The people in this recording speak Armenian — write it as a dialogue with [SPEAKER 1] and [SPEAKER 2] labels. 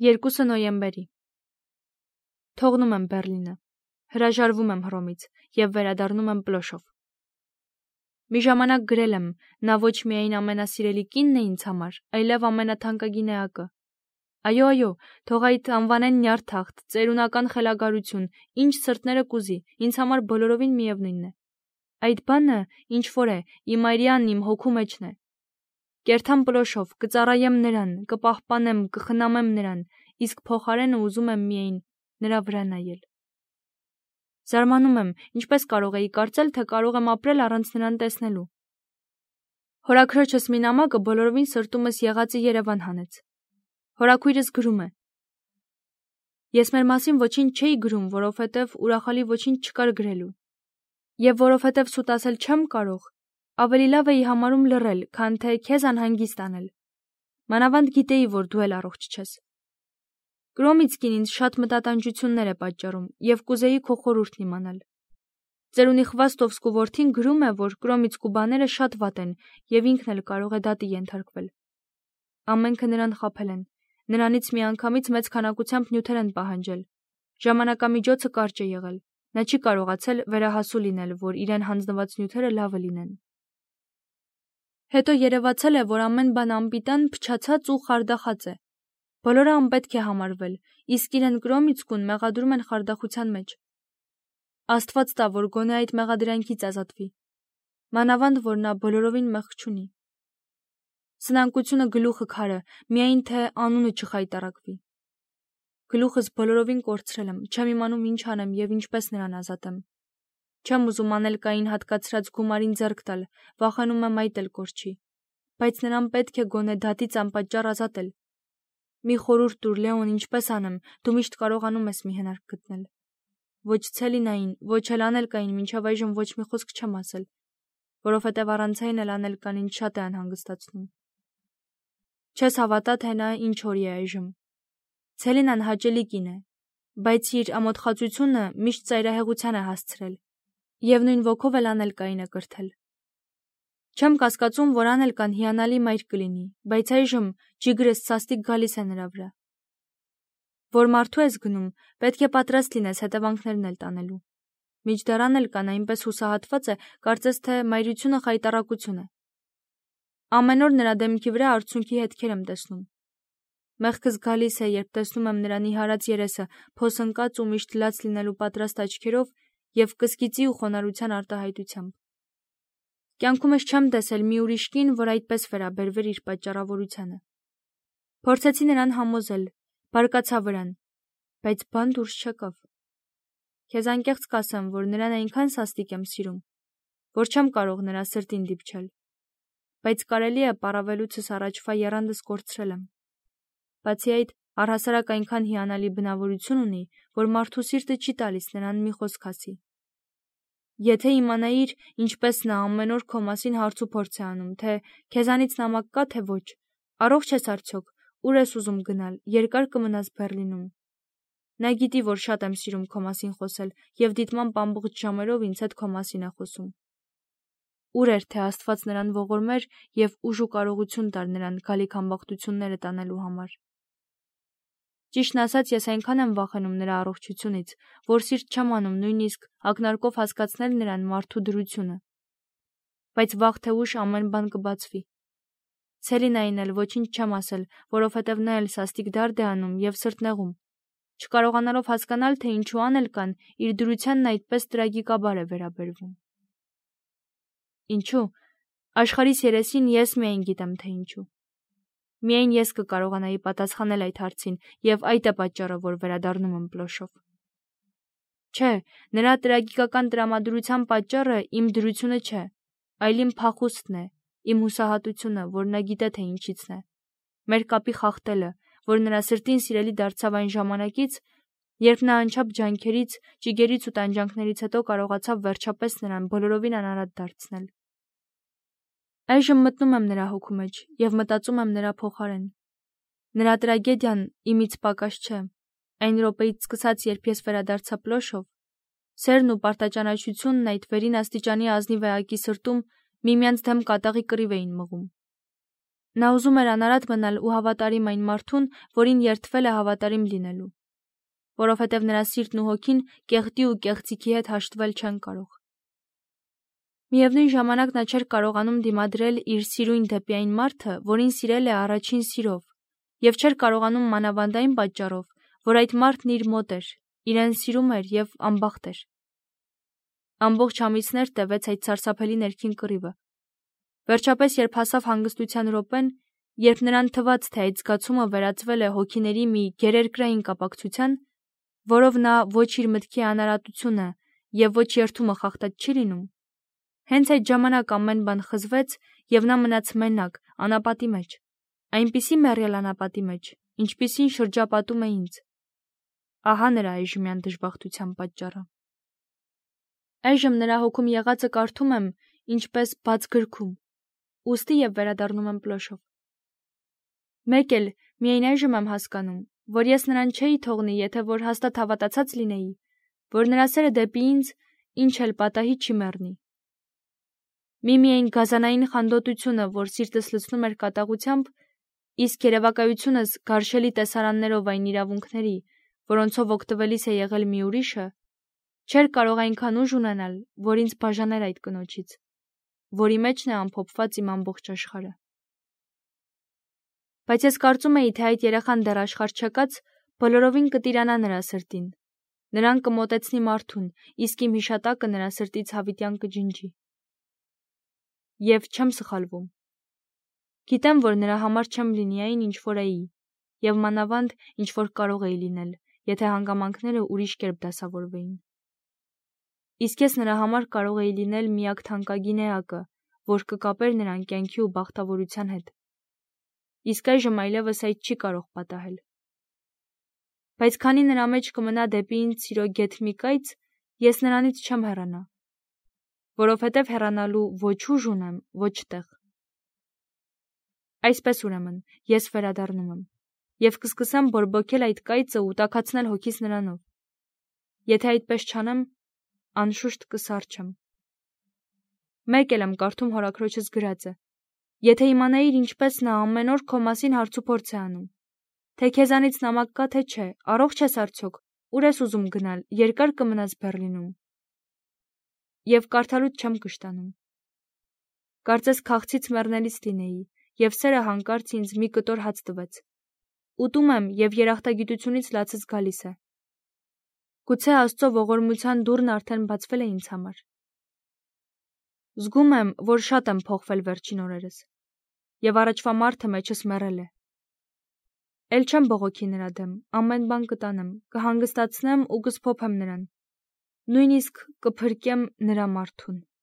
[SPEAKER 1] 2 նոյեմբերի Թողնում եմ Բեռլինը, հրաժարվում եմ Հռոմից և վերադառնում եմ Պլոշով։ Մի ժամանակ գրել եմ, նա ոչ միայն ամենասիրելի կինն է ինձ համար, այլև ամենաթանկագին էակը։ Այո, թող այդ անվանեն նյարդաղթ, ծերունական խելագարություն, ինչ սրտները կուզի, ինձ համար բոլորովին միևնույնն է։ Այդ բանը ինչ որ է, իմ այրյանն իմ հոգու մեջն է։ Կերթամ Պլոշով, կծառայեմ նրան, կպահպանեմ, կխնամեմ նրան, իսկ փոխարենը ուզում եմ միայն նրա վրա նայել։ Զարմանում եմ, ինչպես կարող էի կարծել, թե կարող եմ ապրել առանց նրան տեսնելու։ Հորաքրոջս մի նամակը բոլորովին սրտումս եղածի Երևան հանեց։ Հորաքույրս գրում է. Ես մեր մասին ոչինչ չէի գրում, որովհետև ուրախալի ոչինչ չկար գրելու։ Եվ որովհետև սուտ ասել չեմ կարող, ավելի լավ էի համարում լռել, քան թե քեզ անհանգիստ անել։ Մանավանդ գիտեի, որ դու էլ առողջ չես։ Կրոմիցկին ինձ շատ մտատանջություններ է պատճառում և կուզեի քո խորհուրդն իմանալ։ Ծերունի Խվաստովսկու որդին գրում է, որ Կրոմիցկու բաները շատ վատ են և ինքն էլ կարող է դատի ենթարկվել։ Ամենքը նրան խաբել են, նրանից միանգամից մեծ քանակությամբ նյութեր են պահանջել։ Ժամանակամիջոցը կարճ է եղել, նա չի կարողացել վերահասու լինել, որ իրեն հանձնված նյութերը լավը լինեն։ Հետո երևացել է, որ ամեն բան անպիտան, փչացած ու խարդախած է։ Բոլորը անպետք է համարվել, իսկ իրեն Կրոմիցկուն մեղադրում են խարդախության մեջ։ Աստված տա, որ գոնե այդ մեղադրանքից ազատվի։ Մանավանդ, որ նա բոլորովին մեղք չունի։ Սնանկությունը գլուխը քարը, միայն թե անունը չխայտառակվի։ Գլուխս բոլորովին կորցրել եմ, չեմ իմանում ինչ անեմ և ինչպես նրան ազատեմ։ Չեմ ուզում անելկային հատկացրած գումարին ձեռք տալ, վախենում եմ այդ էլ կորչի, բայց նրան պետք է գոնե դատից անպատճառ ազատել։ Մի խորհուրդ տուր, Լեոն, ինչպես անեմ, դու միշտ կարողանում ես մի հնարք գտնել։ Ոչ Ցելինային, ոչ էլ անելկային մինչև այժմ ոչ մի խոսք չեմ ասել, որովհետև առանց այն էլ անելկան ինձ շատ է անհանգստացնում։ Չես հավատա, թե նա ինչ օրի է այժմ։ Ցելինան հաճելի կին է, բայց իր ամոթխածությունը միշտ ծայրահեղության է հասցրել, և նույն ոգով էլ անելկային է կրթել։ Չեմ կասկածում, որ անելկան հիանալի մայր կլինի, բայց այժմ ջիգրս սաստիկ գալիս է նրա վրա։ Որ մարդու ես գնում, պետք է պատրաստ լինես հետևանքներն էլ տանելու։ Մինչդեռ անելկան այնպես հուսահատված է, կարծես թե մայրությունը խայտառակություն է։ Ամեն օր նրա դեմքի վրա արցունքի հետքեր եմ տեսնում։ Մեղքս գալիս է, երբ տեսնում եմ նրան իհարած երեսը, փոսընկած ու միշտ լաց լինելու պատրաստ աչքերով և կսկիծի ու խոնարհության արտահայտությամբ։ Կյանքումս չեմ տեսել մի ուրիշ կին, որ այդպես վերաբերվեր իր պատճառավորությանը։ Փորձեցի նրան համոզել, բարկացա վրան, բայց բան դուրս չեկավ։ Քեզ անկեղծ կասեմ, որ նրան այնքան սաստիկ եմ սիրում, որ չեմ կարող նրա սրտին դիպչել, բայց կարելի է պառավելուցս առաջվա եռանդս կորցրել եմ։ Բացի այդ, առհասարակ այնքան հիանալի բնավորություն ունի, որ մարդու սիրտը չի տալիս նրան մի խոսք ասի։ Եթե իմանայիր, ինչպես նա ամեն օր քո մասին հարց ու փորձ է անում, թե քեզանից նամակ կա, թե ոչ, առողջ ես արդյոք, ուր ես ուզում գնալ, երկար կմնաս Բեռլինում։ Նա գիտի, որ շատ եմ սիրում քո մասին խոսել և դիտման ամբողջ ժամերով ինձ հետ քո մասին է խոսում։ Ուր էր, թե Աստված նրան ողորմեր և ուժ ու կարողություն տար նրան գալիք ամբախտությունները տանելու համար։ Ճիշտն ասած, ես այնքան եմ վախենում նրա առողջությունից, որ սիրտ չեմ անում նույնիսկ ակնարկով հասկացնել նրան մարդու դրությունը։ Բայց վաղ թե ուշ ամեն բան կբացվի։ Ցելինային էլ ոչինչ չեմ ասել, որովհետև նա էլ սաստիկ դարդ է անում և սրտնեղում, չկարողանալով հասկանալ, թե ինչու անելկան իր դրությանն այդպես տրագիկաբար է վերաբերվում։ Ինչու՞։ Աշխարհիս երեսին ես միայն գիտեմ, թե ինչու։ Միայն ես կկարողանայի պատասխանել այդ հարցին, և այդ է պատճառը, որ վերադառնում եմ Պլոշով։ Չէ, նրա տրագիկական տրամադրության պատճառը իմ դրությունը չէ, այլ իմ փախուստն է, իմ հուսահատությունը, որ նա գիտե, թե ինչիցն է։ Մեր կապի խախտելը, որ նրա սրտին սիրելի դարձավ այն ժամանակից, երբ նա անչափ ջանքերից, ճիգերից ու տանջանքներից հետո կարողացավ վերջապես նրան բոլորովին անարատ դարձնել։ Այժմ մտնում եմ նրա հոգու մեջ և մտածում եմ նրա փոխարեն։ Նրա տրագեդիան իմից պակաս չէ։ Այն րոպեից սկսած, երբ ես վերադարձա Պլոշով, սերն ու պարտաճանաչությունն այդ վերին աստիճանի ազնիվ էակի սրտում միմյանց դեմ կատաղի կռիվ էին մղում։ Նա ուզում էր անարատ մնալ ու հավատարիմ այն մարդուն, որին երդվել է հավատարիմ լինելու, որովհետև նրա սիրտն ու հոգին կեղտի ու կեղծիքի հետ հաշտվել չեն կարող։ Միևնույն ժամանակ նա չէր կարողանում դիմադրել իր սիրույն դեպի այն մարդը, որին սիրել է առաջին սիրով, եւ չէր կարողանում մանավանդ այն պատճառով, որ այդ մարդն իր մոտ էր, իրեն սիրում էր եւ անբախտ էր։ Ամբողջ ամիսներ տևեց այդ սարսափելի ներքին կռիվը։ Վերջապես, երբ հասավ հանգստության րոպեն, երբ նրան թվաց, թե այդ զգացումը վերածվել է հոգիների մի գերերկրային կապակցության, որով նա ոչ իր մտքի անարատությունը եւ ոչ երթումը խախտած չի լինում, հենց այդ ժամանակ ամեն բան խզվեց եւ նա մնաց մենակ, անապատի մեջ, այնպիսի մեռյալ անապատի մեջ, ինչպիսին շրջապատում է ինձ։ Ահա նրա այժմյան դժբախտության պատճառը։ Այժմ նրա հոգում եղածը կարդում եմ ինչպես բաց գրքում, ուստի եւ վերադառնում եմ Պլոշով։ Մեկ էլ միայն այժմ եմ հասկանում, որ ես նրան չէի թողնի, եթե որ հաստատ հավատացած լինեի, որ նրա սերը դեպի ինձ ինչ էլ պատահի չի մեռնի։ Միայն գազանային խանդոտությունը, որ սիրտս լցնում էր կատաղությամբ, իսկ երևակայությունս գարշելի տեսարաններով այն իրավունքների, որոնցով օգտվելիս է եղել մի ուրիշը, չէր կարող այնքան ուժ ունենալ, որ ինձ բաժաներ այդ կնոջից, որի մեջն է ամփոփված իմ ամբողջ աշխարհը։ Բայց ես կարծում էի, թե այդ երեխան դեռ աշխարհ չեկած բոլորովին կտիրանա նրա սրտին, նրան կմոտեցնի մարդուն, իսկ իմ հիշատակը նրա սրտից հավիտյան կջնջի։ Եվ չեմ սխալվում։ Գիտեմ, որ նրա համար չեմ լինի այն, ինչ որ էի, եւ մանավանդ ինչ որ կարող էի լինել, եթե հանգամանքները ուրիշ կերպ դասավորվեին։ Իսկ ես նրա համար կարող էի լինել միակ թանկագին էակը, որ կկապեր նրան կյանքի ու բախտավորության հետ։ Իսկ այժմ այլևս այդ չի կարող պատահել։ Բայց քանի նրա մեջ կմնա դեպի ինձ սիրո գեթ մի կայծ, ես նրանից չեմ հեռանա, որովհետև հեռանալու ոչ ուժ ունեմ, ոչ տեղ։ Այսպես ուրեմն, ես վերադառնում եմ եւ կսկսեմ բորբոքել այդ կայծը ու տաքացնել հոգիս նրանով։ Եթե այդպես չանեմ, անշուշտ կսառչեմ։ Մեկ էլ եմ կարդում հորաքրոջս գրածը. եթե իմանայիր ինչպես նա ամեն օր քո մասին հարցուփորձ է անում, թե քեզանից նամակ կա թե չէ, առողջ ես արդյոք, ուր ես ուզում գնալ, երկար կմնաս Բեռլինում։ Եվ կարդալուց չեմ կշտանում։ Կարծես քաղցից մեռնելիս լինեի, եւ սերը հանկարծ ինձ մի կտոր հաց տվեց։ Ուտում եմ եւ երախտագիտությունից լացս գալիս է։ Գուցե Աստծո ողորմության դուռն արդեն բացվել է ինձ համար։ Զգում եմ, որ շատ եմ փոխվել վերջին օրերս, եւ առաջվա մարդը մեջս մեռել է։ Էլ չեմ բողոքի նրա դեմ, ամեն բան կտանեմ, կհանգստացնեմ ու կսփոփեմ նրան, նույնիսկ կփրկեմ նրա մարդուն։